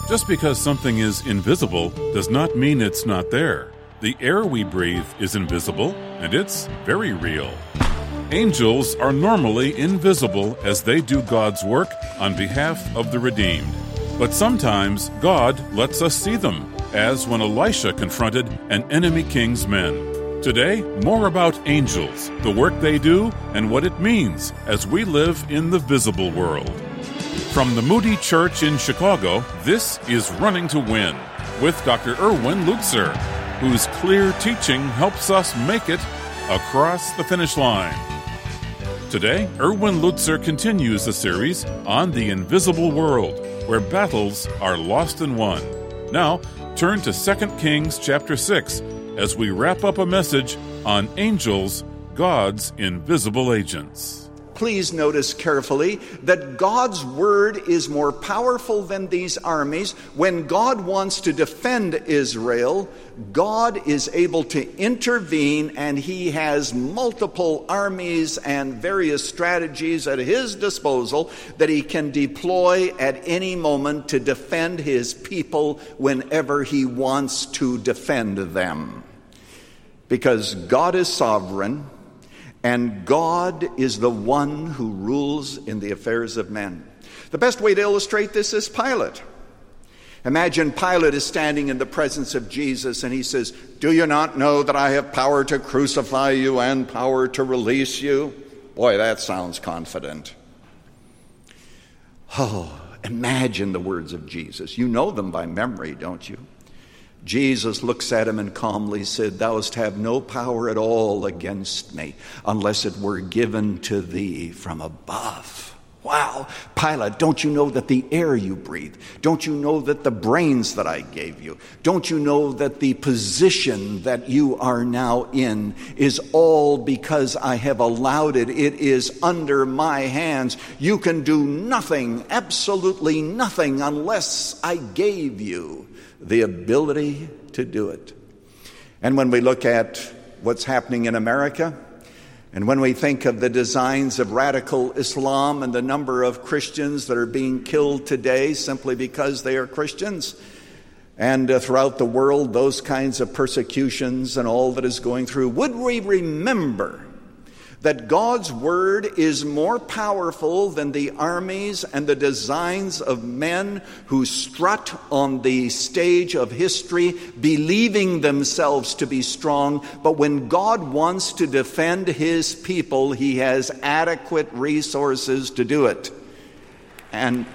Just because something is invisible does not mean it's not there. The air we breathe is invisible, and it's very real. Angels are normally invisible as they do God's work on behalf of the redeemed. But sometimes God lets us see them, as when Elisha confronted an enemy king's men. Today, more about angels, the work they do, and what it means as we live in the visible world. From the Moody Church in Chicago, this is Running to Win with Dr. Erwin Lutzer, whose clear teaching helps us make it across the finish line. Today, Erwin Lutzer continues the series on the invisible world, where battles are lost and won. Now, turn to 2 Kings chapter 6 as we wrap up a message on angels, God's invisible agents. Please notice carefully that God's word is more powerful than these armies. When God wants to defend Israel, God is able to intervene, and he has multiple armies and various strategies at his disposal that he can deploy at any moment to defend his people whenever he wants to defend them. Because God is sovereign, and God is the one who rules in the affairs of men. The best way to illustrate this is Pilate. Imagine Pilate is standing in the presence of Jesus and he says, "Do you not know that I have power to crucify you and power to release you?" Boy, that sounds confident. Oh, imagine the words of Jesus. You know them by memory, don't you? Jesus looks at him and calmly said, "Thou hast have no power at all against me, unless it were given to thee from above." Wow. Pilate, don't you know that the air you breathe? Don't you know that the brains that I gave you? Don't you know that the position that you are now in is all because I have allowed it? It is under my hands. You can do nothing, absolutely nothing, unless I gave you the ability to do it. And when we look at what's happening in America, and when we think of the designs of radical Islam and the number of Christians that are being killed today simply because they are Christians, and throughout the world, those kinds of persecutions and all that is going through, would we remember that God's word is more powerful than the armies and the designs of men who strut on the stage of history, believing themselves to be strong, but when God wants to defend his people, he has adequate resources to do it. And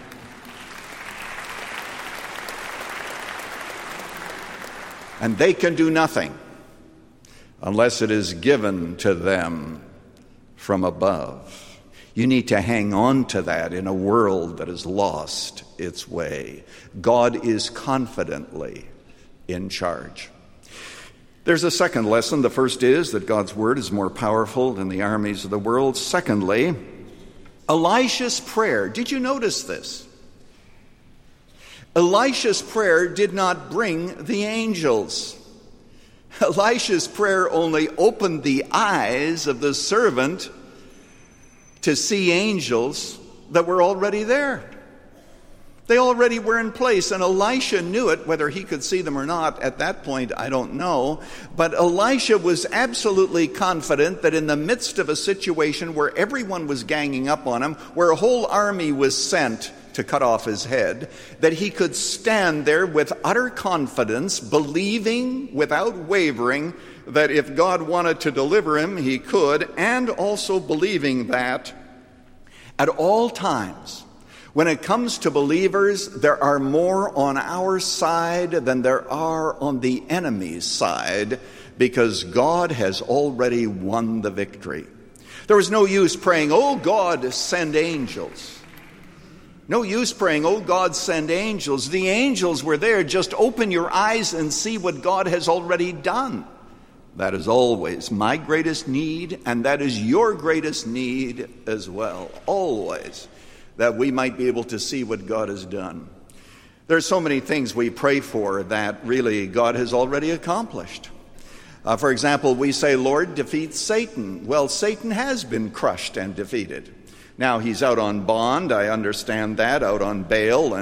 they can do nothing unless it is given to them from above. You need to hang on to that in a world that has lost its way. God is confidently in charge. There's a second lesson. The first is that God's word is more powerful than the armies of the world. Secondly, Elisha's prayer. Did you notice this? Elisha's prayer did not bring the angels. Elisha's prayer only opened the eyes of the servant to see angels that were already there. They already were in place, and Elisha knew it. Whether he could see them or not at that point, I don't know. But Elisha was absolutely confident that in the midst of a situation where everyone was ganging up on him, where a whole army was sent to cut off his head, that he could stand there with utter confidence, believing without wavering that if God wanted to deliver him, he could, and also believing that at all times, when it comes to believers, there are more on our side than there are on the enemy's side, because God has already won the victory. There was no use praying, "Oh God, send angels." No use praying, "Oh God, send angels." The angels were there. Just open your eyes and see what God has already done. That is always my greatest need, and that is your greatest need as well. Always, that we might be able to see what God has done. There are so many things we pray for that really God has already accomplished. For example, we say, "Lord, defeat Satan." Well, Satan has been crushed and defeated. Now he's out on bond, I understand that, out on bail, and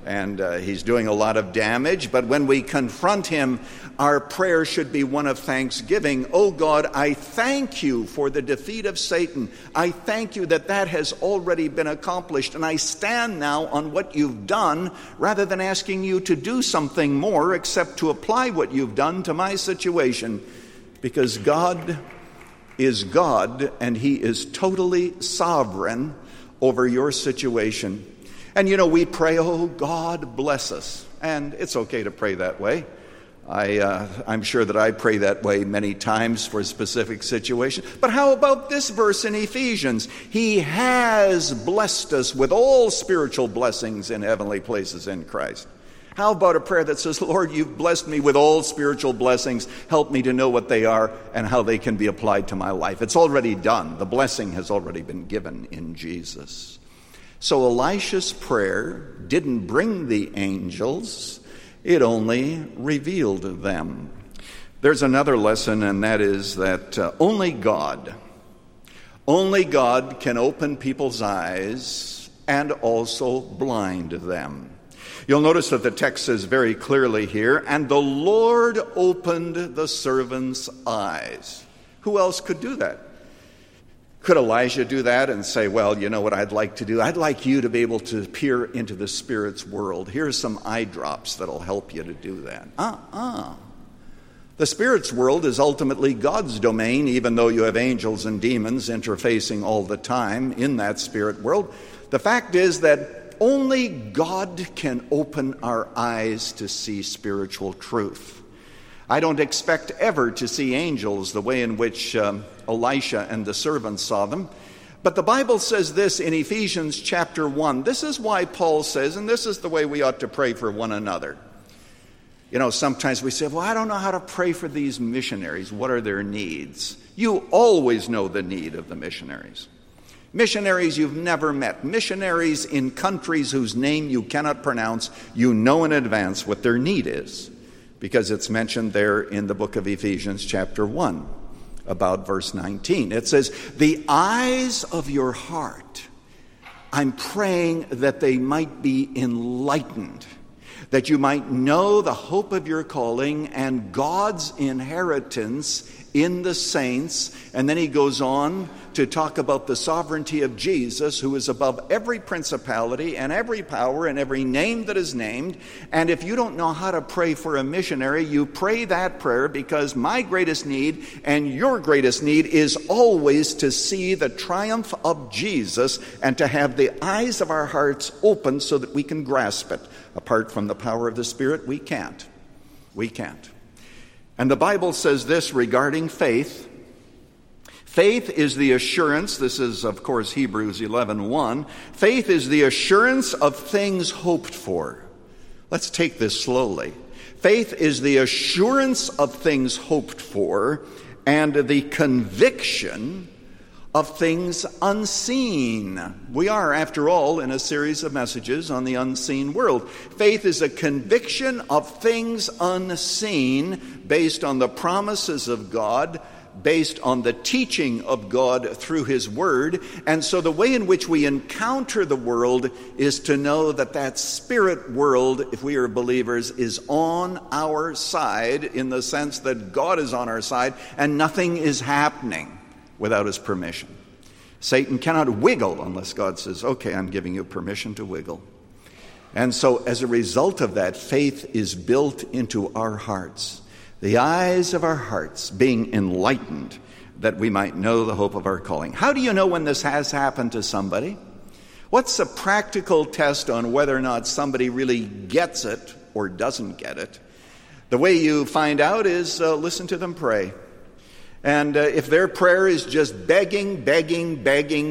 and he's doing a lot of damage. But when we confront him, our prayer should be one of thanksgiving. Oh God, I thank you for the defeat of Satan. I thank you that that has already been accomplished, and I stand now on what you've done rather than asking you to do something more except to apply what you've done to my situation, because God is God and he is totally sovereign over your situation. And we pray, oh God, bless us. And it's okay to pray that way. I'm sure that I pray that way many times for a specific situation. But how about this verse in Ephesians? He has blessed us with all spiritual blessings in heavenly places in Christ. How about a prayer that says, Lord, you've blessed me with all spiritual blessings. Help me to know what they are and how they can be applied to my life. It's already done. The blessing has already been given in Jesus. So Elisha's prayer didn't bring the angels. It only revealed them. There's another lesson, and that is that only God can open people's eyes and also blind them. You'll notice that the text says very clearly here, and the Lord opened the servant's eyes. Who else could do that? Could Elijah do that and say, well, you know what I'd like to do? I'd like you to be able to peer into the Spirit's world. Here's some eye drops that'll help you to do that. The Spirit's world is ultimately God's domain, even though you have angels and demons interfacing all the time in that spirit world. The fact is that only God can open our eyes to see spiritual truth. I don't expect ever to see angels the way in which Elisha and the servants saw them. But the Bible says this in Ephesians chapter 1. This is why Paul says, and this is the way we ought to pray for one another. Sometimes we say, well, I don't know how to pray for these missionaries. What are their needs? You always know the need of the missionaries. Missionaries you've never met. Missionaries in countries whose name you cannot pronounce. You know in advance what their need is, because it's mentioned there in the book of Ephesians chapter 1, about verse 19. It says, the eyes of your heart, I'm praying that they might be enlightened, that you might know the hope of your calling and God's inheritance in the saints. And then he goes on to talk about the sovereignty of Jesus, who is above every principality and every power and every name that is named. And if you don't know how to pray for a missionary, you pray that prayer, because my greatest need and your greatest need is always to see the triumph of Jesus and to have the eyes of our hearts open so that we can grasp it. Apart from the power of the Spirit, we can't. We can't. And the Bible says this regarding faith. Faith is the assurance, this is of course Hebrews 11:1. Faith is the assurance of things hoped for. Let's take this slowly. Faith is the assurance of things hoped for and the conviction of things unseen. We are, after all, in a series of messages on the unseen world. Faith is a conviction of things unseen based on the promises of God, based on the teaching of God through His Word. And so the way in which we encounter the world is to know that that spirit world, if we are believers, is on our side, in the sense that God is on our side and nothing is happening without His permission. Satan cannot wiggle unless God says, okay, I'm giving you permission to wiggle. And so as a result of that, faith is built into our hearts. The eyes of our hearts being enlightened, that we might know the hope of our calling. How do you know when this has happened to somebody? What's a practical test on whether or not somebody really gets it or doesn't get it? The way you find out is listen to them pray. And if their prayer is just begging, they don't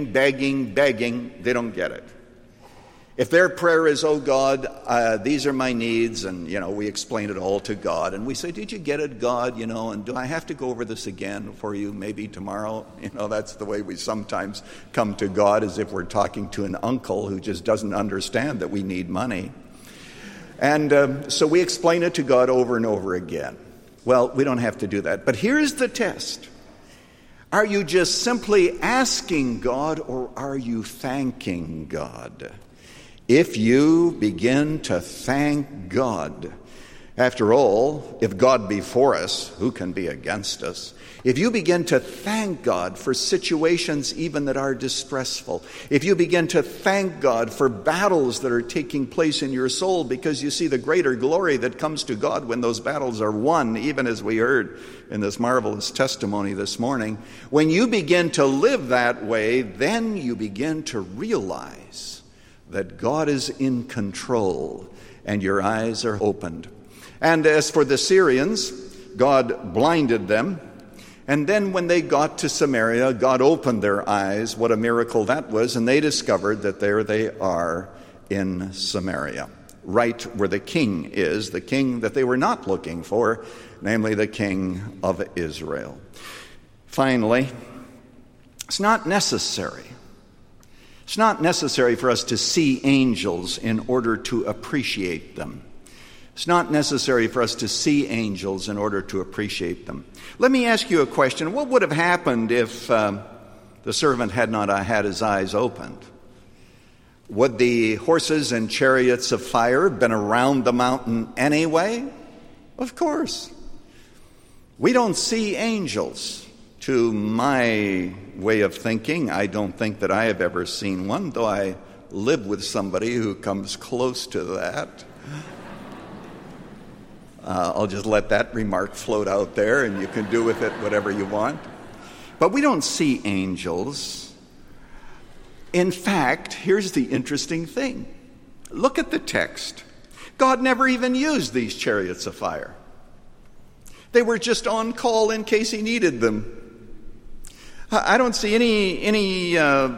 get it. If their prayer is, oh God, these are my needs, and, we explain it all to God. And we say, did you get it, God? And do I have to go over this again for you maybe tomorrow? That's the way we sometimes come to God, as if we're talking to an uncle who just doesn't understand that we need money. And so we explain it to God over and over again. Well, we don't have to do that. But here's the test. Are you just simply asking God, or are you thanking God? if you begin to thank God. After all, if God be for us, who can be against us? If you begin to thank God for situations even that are distressful, if you begin to thank God for battles that are taking place in your soul because you see the greater glory that comes to God when those battles are won, even as we heard in this marvelous testimony this morning, when you begin to live that way, then you begin to realize that God is in control and your eyes are opened. And as for the Syrians, God blinded them. And then when they got to Samaria, God opened their eyes. What a miracle that was. And they discovered that there they are in Samaria, right where the king is, the king that they were not looking for, namely the king of Israel. Finally, it's not necessary. It's not necessary for us to see angels in order to appreciate them. It's not necessary for us to see angels in order to appreciate them. Let me ask you a question. What would have happened if the servant had not had his eyes opened? Would the horses and chariots of fire have been around the mountain anyway? Of course. We don't see angels. To my way of thinking, I don't think that I have ever seen one, though I live with somebody who comes close to that. I'll just let that remark float out there, and you can do with it whatever you want. But we don't see angels. In fact, here's the interesting thing. Look at the text. God never even used these chariots of fire. They were just on call in case he needed them. I don't see any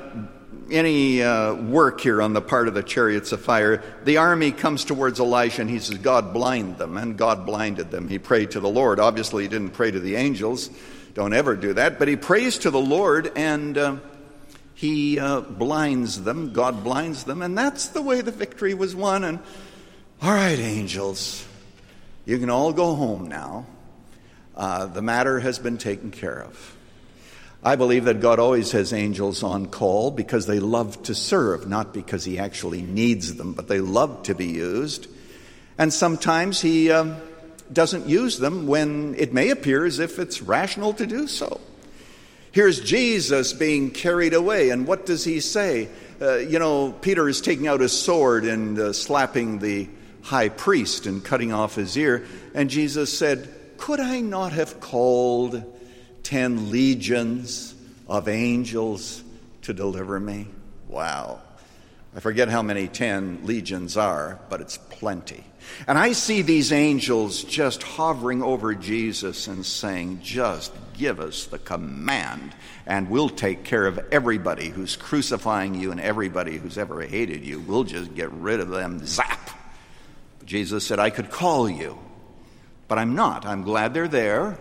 work here on the part of the chariots of fire. The army comes towards Elisha and he says, God blind them, and God blinded them. He prayed to the Lord. Obviously, he didn't pray to the angels. Don't ever do that. But he prays to the Lord and he blinds them. God blinds them. And that's the way the victory was won. And all right, angels, you can all go home now. The matter has been taken care of. I believe that God always has angels on call because they love to serve, not because he actually needs them, but they love to be used. And sometimes he doesn't use them when it may appear as if it's rational to do so. Here's Jesus being carried away, and what does he say? Peter is taking out his sword and slapping the high priest and cutting off his ear. And Jesus said, could I not have called 10 legions of angels to deliver me? Wow. I forget how many 10 legions are, but it's plenty. And I see these angels just hovering over Jesus and saying, just give us the command, and we'll take care of everybody who's crucifying you and everybody who's ever hated you. We'll just get rid of them. Zap! Jesus said, I could call you, but I'm not. I'm glad they're there.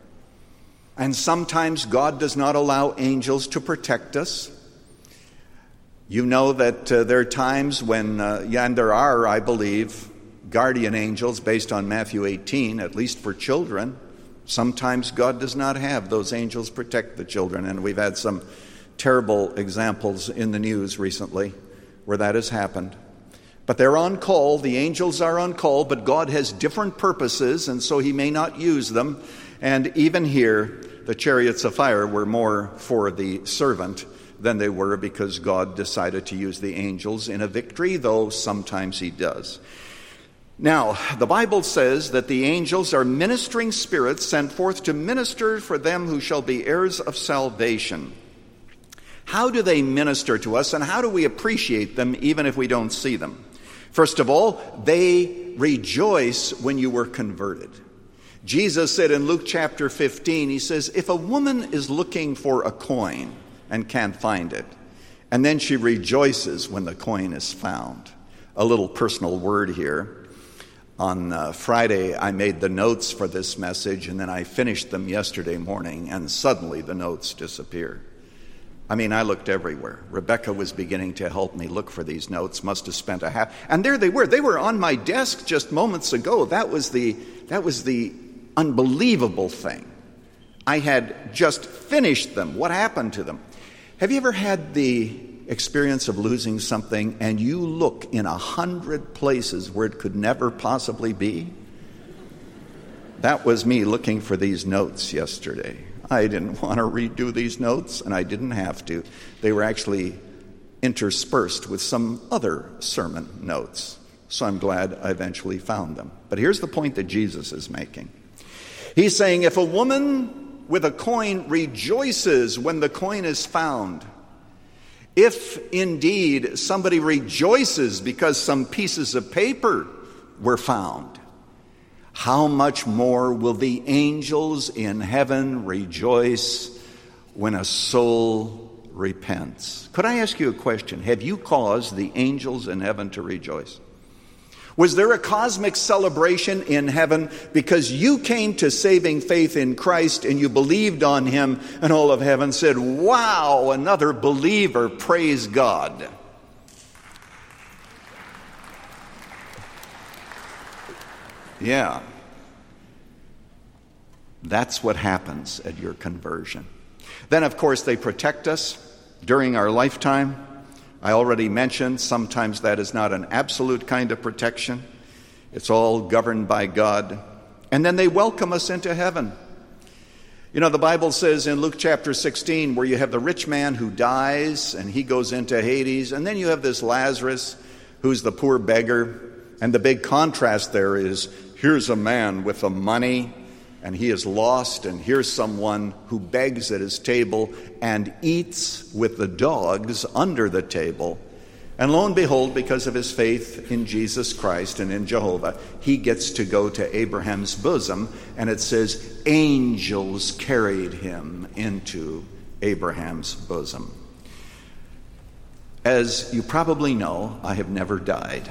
And sometimes God does not allow angels to protect us. You know that there are times when, and there are, I believe, guardian angels based on Matthew 18, at least for children. Sometimes God does not have those angels protect the children, and we've had some terrible examples in the news recently where that has happened. But they're on call, the angels are on call, but God has different purposes, and so he may not use them. And even here, the chariots of fire were more for the servant than they were because God decided to use the angels in a victory, though sometimes he does. Now, the Bible says that the angels are ministering spirits sent forth to minister for them who shall be heirs of salvation. How do they minister to us, and how do we appreciate them even if we don't see them? First of all, they rejoice when you were converted. Jesus said in Luke chapter 15, he says, if a woman is looking for a coin and can't find it, and then she rejoices when the coin is found. A little personal word here. On Friday, I made the notes for this message, and then I finished them yesterday morning, and suddenly the notes disappeared. I mean, I looked everywhere. Rebecca was beginning to help me look for these notes, must have spent a half. And there they were. They were on my desk just moments ago. That was the unbelievable thing. I had just finished them. What happened to them? Have you ever had the experience of losing something and you look in 100 places where it could never possibly be? That was me looking for these notes yesterday. I didn't want to redo these notes, and I didn't have to. They were actually interspersed with some other sermon notes. So I'm glad I eventually found them. But here's the point that Jesus is making. He's saying, if a woman with a coin rejoices when the coin is found, if indeed somebody rejoices because some pieces of paper were found, how much more will the angels in heaven rejoice when a soul repents? Could I ask you a question? Have you caused the angels in heaven to rejoice? Was there a cosmic celebration in heaven because you came to saving faith in Christ and you believed on him, and all of heaven said, wow, another believer, praise God? Yeah. That's what happens at your conversion. Then, of course, they protect us during our lifetime. I already mentioned sometimes that is not an absolute kind of protection. It's all governed by God. And then they welcome us into heaven. You know, the Bible says in Luke chapter 16, where you have the rich man who dies and he goes into Hades, and then you have this Lazarus who's the poor beggar. And the big contrast there is, here's a man with the money and he is lost, and here's someone who begs at his table and eats with the dogs under the table. And lo and behold, because of his faith in Jesus Christ and in Jehovah, he gets to go to Abraham's bosom, and it says angels carried him into Abraham's bosom. As you probably know, I have never died.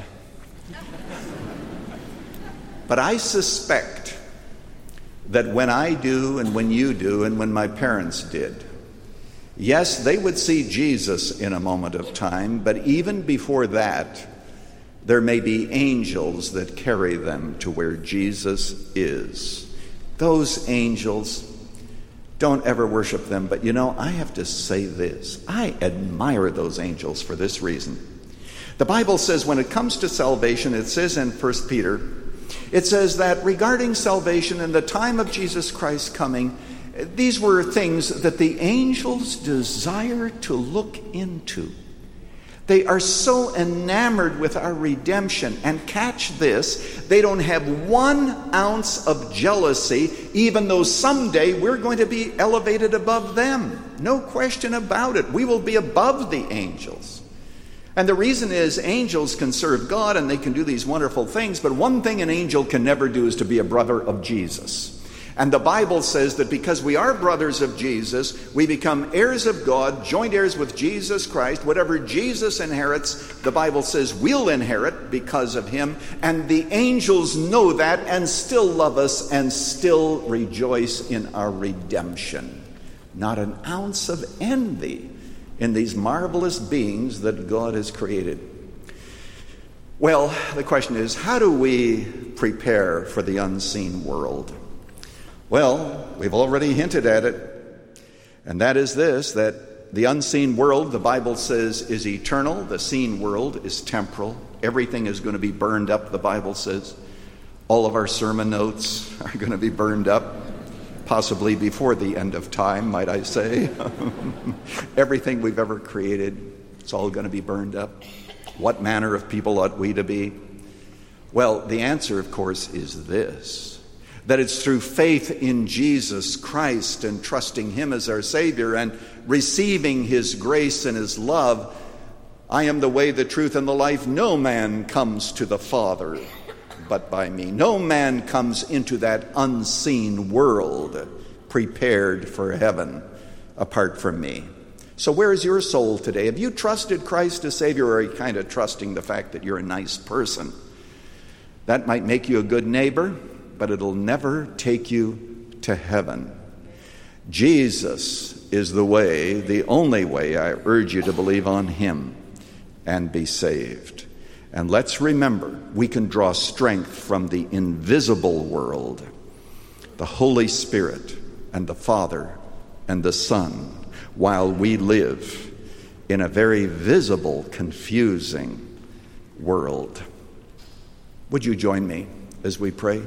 But I suspect that when I do and when you do and when my parents did, yes, they would see Jesus in a moment of time, but even before that, there may be angels that carry them to where Jesus is. Those angels, don't ever worship them, but you know, I have to say this. I admire those angels for this reason. The Bible says when it comes to salvation, it says in 1 Peter, it says that regarding salvation in the time of Jesus Christ coming, these were things that the angels desire to look into. They are so enamored with our redemption. And catch this, they don't have 1 ounce of jealousy, even though someday we're going to be elevated above them. No question about it. We will be above the angels. And the reason is angels can serve God and they can do these wonderful things, but one thing an angel can never do is to be a brother of Jesus. And the Bible says that because we are brothers of Jesus, we become heirs of God, joint heirs with Jesus Christ. Whatever Jesus inherits, the Bible says we'll inherit because of him. And the angels know that and still love us and still rejoice in our redemption. Not an ounce of envy in these marvelous beings that God has created. Well, the question is, how do we prepare for the unseen world? Well, we've already hinted at it, and that is this, that the unseen world, the Bible says, is eternal. The seen world is temporal. Everything is going to be burned up, the Bible says. All of our sermon notes are going to be burned up, possibly before the end of time, might I say. Everything we've ever created, it's all going to be burned up. What manner of people ought we to be? Well, the answer, of course, is this, that it's through faith in Jesus Christ and trusting him as our Savior and receiving his grace and his love. I am the way, the truth, and the life. No man comes to the Father but by me. No man comes into that unseen world prepared for heaven apart from me. So where is your soul today? Have you trusted Christ as Savior, or are you kind of trusting the fact that you're a nice person? That might make you a good neighbor, but it'll never take you to heaven. Jesus is the way, the only way. I urge you to believe on him and be saved. And let's remember, we can draw strength from the invisible world, the Holy Spirit and the Father and the Son, while we live in a very visible, confusing world. Would you join me as we pray?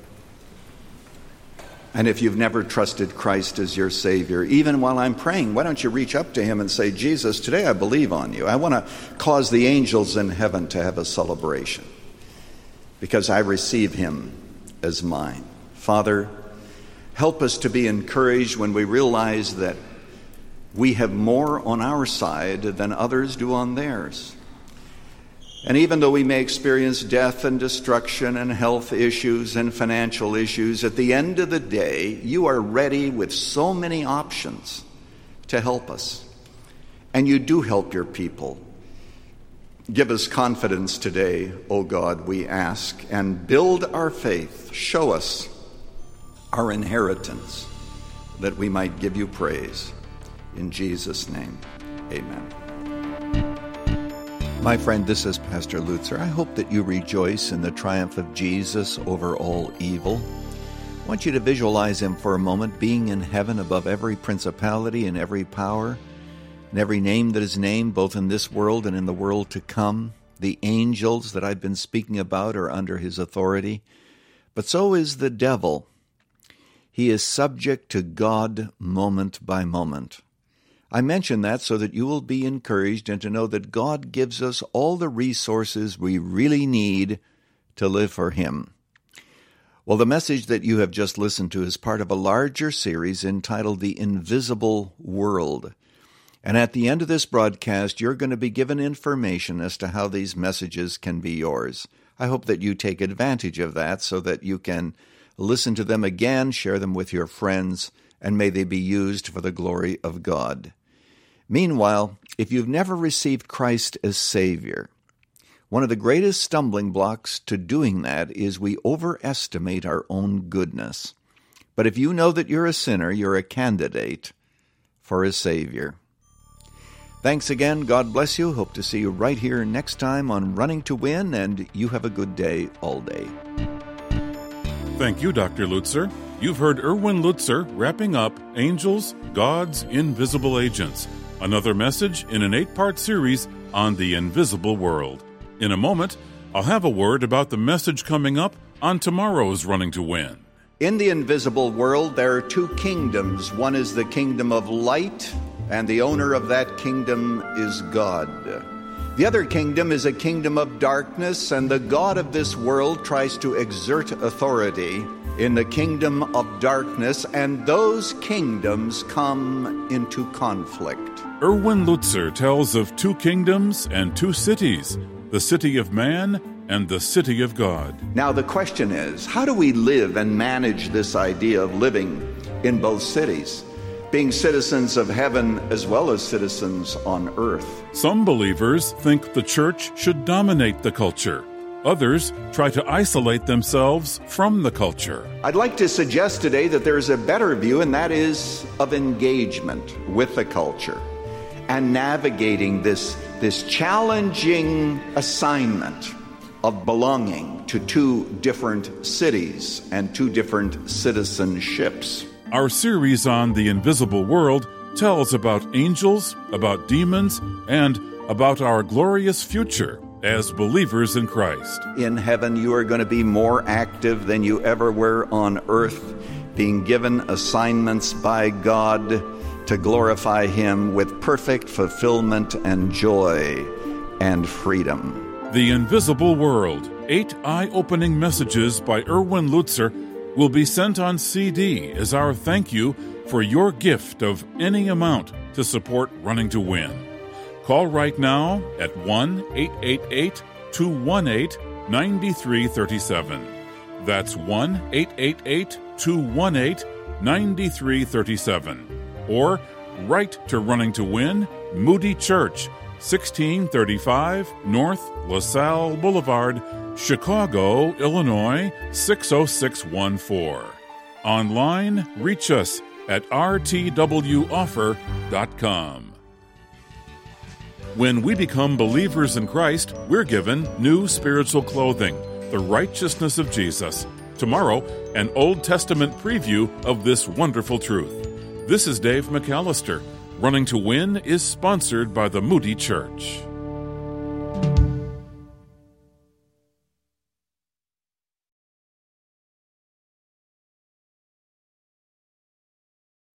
And if you've never trusted Christ as your Savior, even while I'm praying, why don't you reach up to Him and say, Jesus, today I believe on you. I want to cause the angels in heaven to have a celebration because I receive Him as mine. Father, help us to be encouraged when we realize that we have more on our side than others do on theirs. And even though we may experience death and destruction and health issues and financial issues, at the end of the day, you are ready with so many options to help us. And you do help your people. Give us confidence today, O God, we ask, and build our faith. Show us our inheritance, that we might give you praise. In Jesus' name, amen. My friend, this is Pastor Lutzer. I hope that you rejoice in the triumph of Jesus over all evil. I want you to visualize Him for a moment being in heaven above every principality and every power and every name that is named, both in this world and in the world to come. The angels that I've been speaking about are under His authority, but so is the devil. He is subject to God moment by moment. I mention that so that you will be encouraged and to know that God gives us all the resources we really need to live for Him. Well, the message that you have just listened to is part of a larger series entitled The Invisible World. And at the end of this broadcast, you're going to be given information as to how these messages can be yours. I hope that you take advantage of that so that you can listen to them again, share them with your friends, and may they be used for the glory of God. Meanwhile, if you've never received Christ as Savior, one of the greatest stumbling blocks to doing that is we overestimate our own goodness. But if you know that you're a sinner, you're a candidate for a Savior. Thanks again. God bless you. Hope to see you right here next time on Running to Win, and you have a good day all day. Thank you, Dr. Lutzer. You've heard Erwin Lutzer wrapping up Angels, God's Invisible Agents, another message in an 8-part series on the invisible world. In a moment, I'll have a word about the message coming up on tomorrow's Running to Win. In the invisible world, there are two kingdoms. One is the kingdom of light, and the owner of that kingdom is God. The other kingdom is a kingdom of darkness, and the God of this world tries to exert authority in the kingdom of darkness, and those kingdoms come into conflict. Erwin Lutzer tells of two kingdoms and two cities, the city of man and the city of God. Now the question is, how do we live and manage this idea of living in both cities, being citizens of heaven as well as citizens on earth? Some believers think the church should dominate the culture. Others try to isolate themselves from the culture. I'd like to suggest today that there's a better view, and that is of engagement with the culture and navigating this challenging assignment of belonging to two different cities and two different citizenships. Our series on the invisible world tells about angels, about demons, and about our glorious future as believers in Christ. In heaven, you are going to be more active than you ever were on earth, being given assignments by God to glorify Him with perfect fulfillment and joy and freedom. The Invisible World, 8 eye-opening messages by Erwin Lutzer, will be sent on CD as our thank you for your gift of any amount to support Running to Win. Call right now at 1-888-218-9337. That's 1-888-218-9337. Or write to Running to Win, Moody Church, 1635 North LaSalle Boulevard, Chicago, Illinois, 60614. Online, reach us at rtwoffer.com. When we become believers in Christ, we're given new spiritual clothing, the righteousness of Jesus. Tomorrow, an Old Testament preview of this wonderful truth. This is Dave McAllister, Running to Win is sponsored by the Moody Church.